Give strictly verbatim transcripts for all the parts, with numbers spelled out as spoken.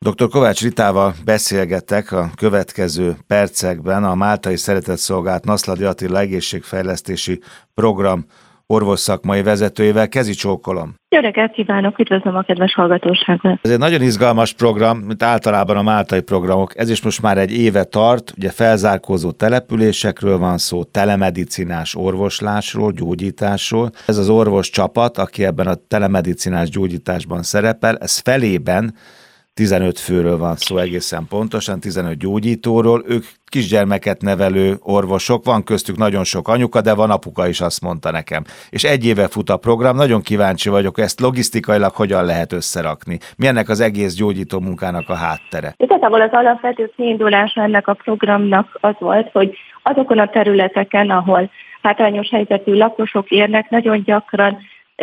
doktor Kovács Ritával beszélgetek a következő percekben a Máltai Szeretetszolgálat Naszladi Attila egészségfejlesztési program orvosszakmai vezetőjével. Kezi csókolom! Jó reggelt kívánok, üdvözlöm a kedves hallgatóságot! Ez egy nagyon izgalmas program, mint általában a máltai programok. Ez is most már egy éve tart, ugye felzárkózó településekről van szó, telemedicinás orvoslásról, gyógyításról. Ez az orvos csapat, aki ebben a telemedicinás gyógyításban szerepel, ez felében tizenöt főről van szó egészen pontosan, tizenöt gyógyítóról, ők kisgyermeket nevelő orvosok, van köztük nagyon sok anyuka, de van apuka is, azt mondta nekem. És egy éve fut a program, nagyon kíváncsi vagyok, ezt logisztikailag hogyan lehet összerakni. Mi ennek az egész gyógyító munkának a háttere? Igazából az alapvető kiindulása ennek a programnak az volt, hogy azokon a területeken, ahol hátrányos helyzetű lakosok érnek, nagyon gyakran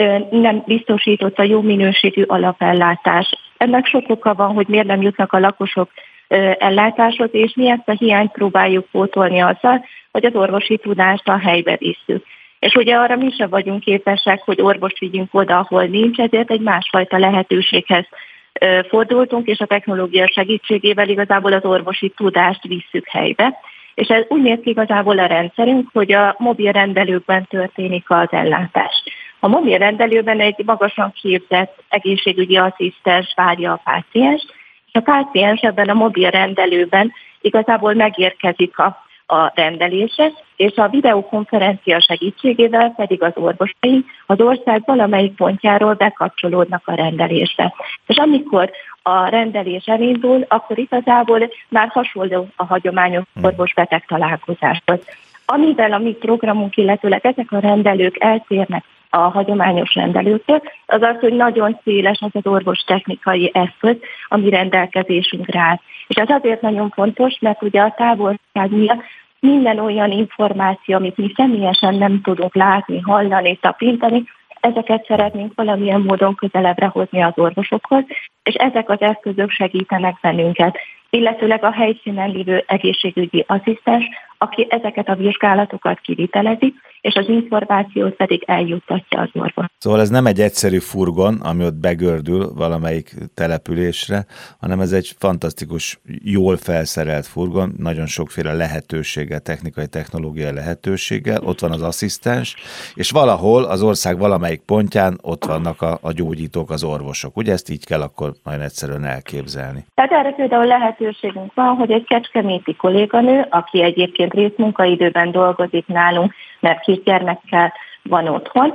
nem biztosított a jó minőségű alapellátás. Ennek sok oka van, hogy miért nem jutnak a lakosok ellátáshoz, és mi ezt a hiányt próbáljuk pótolni azzal, hogy az orvosi tudást a helybe visszük. És ugye arra mi sem vagyunk képesek, hogy orvost vigyünk oda, ahol nincs, ezért egy másfajta lehetőséghez fordultunk, és a technológia segítségével igazából az orvosi tudást visszük helybe. És ez úgy néz ki igazából a rendszerünk, hogy a mobil rendelőkben történik az ellátás. A mobil rendelőben egy magasan képzett egészségügyi asszisztens várja a pácienst, és a páciens ebben a mobil rendelőben igazából megérkezik a, a rendelése, és a videokonferencia segítségével pedig az orvosai az ország valamelyik pontjáról bekapcsolódnak a rendelésbe. És amikor a rendelés elindul, akkor igazából már hasonló a hagyományos orvos-beteg találkozáshoz. Amivel a mi programunk, illetőleg ezek a rendelők eltérnek a hagyományos rendelőktől, az az, hogy nagyon széles az az orvostechnikai eszköz, ami rendelkezésünkre áll. És ez azért nagyon fontos, mert ugye a távolság miatt minden olyan információ, amit mi személyesen nem tudunk látni, hallani, tapintani, ezeket szeretnénk valamilyen módon közelebbre hozni az orvosokhoz, és ezek az eszközök segítenek bennünket, illetőleg a helyszínen lévő egészségügyi asszisztens, aki ezeket a vizsgálatokat kivitelezi, és az információt pedig eljuttatja az orvos. Szóval ez nem egy egyszerű furgon, ami ott begördül valamelyik településre, hanem ez egy fantasztikus, jól felszerelt furgon, nagyon sokféle lehetőséggel, technikai, technológiai lehetőséggel, ott van az asszisztens, és valahol az ország valamelyik pontján ott vannak a, a gyógyítók, az orvosok. Ugye ezt így kell akkor nagyon egyszerűen elképzelni? Tehát erre például lehetőségünk van, hogy egy kecskeméti kolléganő, aki egyébként részmunkaidőben dolgozik nálunk, mert kisgyermekkel van otthon,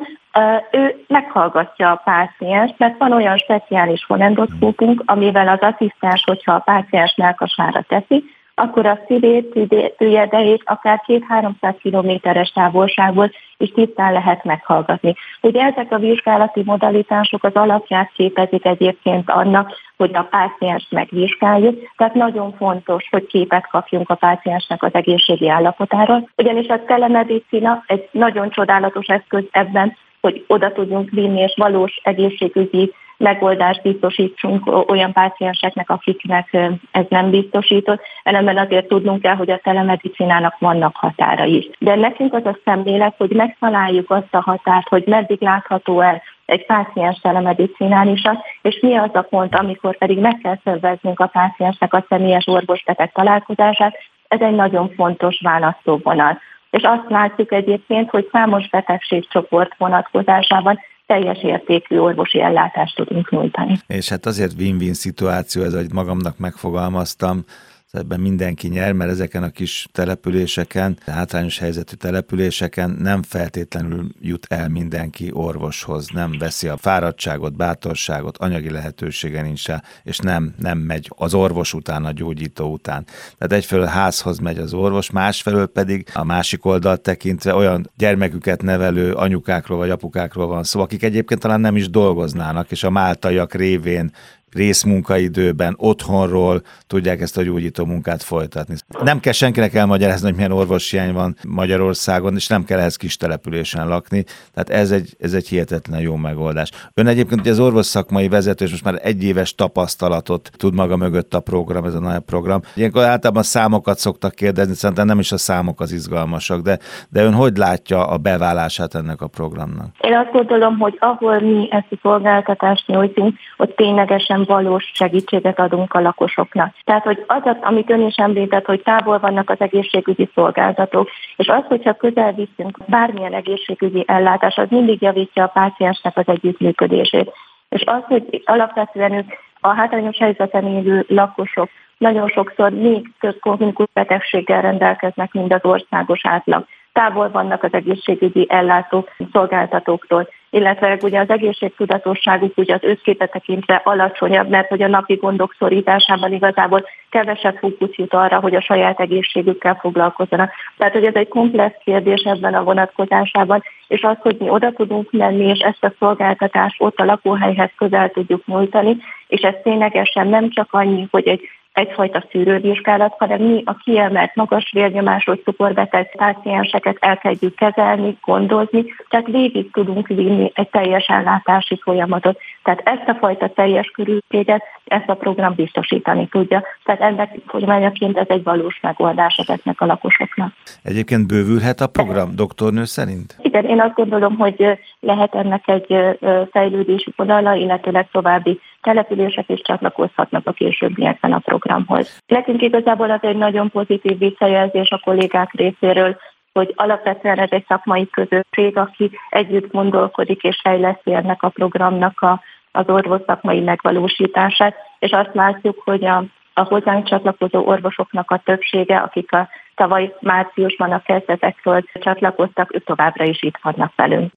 ő meghallgatja a pácienst, mert van olyan speciális fonendoszkópunk, amivel az asszisztens, hogyha a páciens mellkasára teszi, akkor a szívét, tüdejét akár két-háromszáz kilométeres távolságból is tisztán lehet meghallgatni. Ugye ezek a vizsgálati modalitások az alapját képezik egyébként annak, hogy a pácienst megvizsgáljuk, tehát nagyon fontos, hogy képet kapjunk a páciensnek az egészségi állapotáról, ugyanis a telemedicina egy nagyon csodálatos eszköz ebben, hogy oda tudjunk vinni és valós egészségügyi megoldást biztosítsunk olyan pácienseknek, akiknek ez nem biztosított, ellenben azért tudnunk kell, hogy a telemedicinának vannak határai is. De nekünk az a szemlélet, hogy megtaláljuk azt a határt, hogy meddig látható el egy páciens telemedicinálisan, és mi az a pont, amikor pedig meg kell szerveznünk a páciensnek a személyes orvos-beteg találkozását, ez egy nagyon fontos választóvonal. És azt látjuk egyébként, hogy számos betegségcsoport vonatkozásában teljes értékű orvosi ellátást tudunk nyújtani. És hát azért win-win szituáció ez, ahogy magamnak megfogalmaztam, ebben mindenki nyer, mert ezeken a kis településeken, hátrányos helyzetű településeken nem feltétlenül jut el mindenki orvoshoz, nem veszi a fáradtságot, bátorságot, anyagi lehetősége nincs rá, és nem, nem megy az orvos után, a gyógyító után. Tehát egyfelől házhoz megy az orvos, másfelől pedig a másik oldalt tekintve olyan gyermeküket nevelő anyukákról vagy apukákról van szó, akik egyébként talán nem is dolgoznának, és a máltaiak révén részmunkaidőben, otthonról tudják ezt a gyógyító munkát folytatni. Nem kell senkinek elmagyarázni, hogy milyen orvoshiány van Magyarországon, és nem kell ehhez kis településen lakni, tehát ez egy, ez egy hihetetlen jó megoldás. Ön egyébként ugye az orvos szakmai vezető, és most már egy éves tapasztalatot tud maga mögött a program, ez a nagy program. Ilyenkor általában számokat szoktak kérdezni, szerintem nem is a számok az izgalmasak, de, de ön hogy látja a beválását ennek a programnak? Én azt gondolom, hogy ahol mi ezt a szolgáltatást nyújtunk, ott ténylegesen valós segítséget adunk a lakosoknak. Tehát, hogy az, amit ön is említett, hogy távol vannak az egészségügyi szolgáltatók, és az, hogyha közel viszünk bármilyen egészségügyi ellátás, az mindig javítja a páciensnek az együttműködését. És az, hogy alapvetően ők a hátrányos helyzeten élő lakosok nagyon sokszor még több krónikus betegséggel rendelkeznek, mint az országos átlag. Távol vannak az egészségügyi ellátó szolgáltatóktól, illetve ugye az egészségtudatosságuk ugye az összképet tekintve alacsonyabb, mert hogy a napi gondok szorításában igazából kevesebb fókusz jut arra, hogy a saját egészségükkel foglalkozzanak. Tehát, hogy ez egy komplex kérdés ebben a vonatkozásában, és az, hogy mi oda tudunk menni, és ezt a szolgáltatást ott a lakóhelyhez közel tudjuk nyújtani, és ez ténylegesen nem csak annyi, hogy egy egyfajta szűrővizsgálat, hanem mi a kiemelt magas vérnyomású cukorbeteg pácienseket elkezdjük kezelni, gondozni, tehát végig tudunk vinni egy teljes ellátási folyamatot. Tehát ezt a fajta teljes körülséget, ezt a program biztosítani tudja. Tehát ennek formányaként ez egy valós megoldás ezeknek a lakosoknak. Egyébként bővülhet a program, doktornő szerint? Igen, én azt gondolom, hogy lehet ennek egy fejlődési vonala, illetőleg további települések is csatlakozhatnak a későbbiekben a programhoz. Nekünk igazából az egy nagyon pozitív visszajelzés a kollégák részéről, hogy alapvetően ez egy szakmai közösség, aki együtt gondolkodik és fejleszti ennek a programnak a, az orvosszakmai megvalósítását, és azt látjuk, hogy a, a hozzánk csatlakozó orvosoknak a többsége, akik a tavaly márciusban a kezdetektől csatlakoztak, ők továbbra is itt vannak velünk.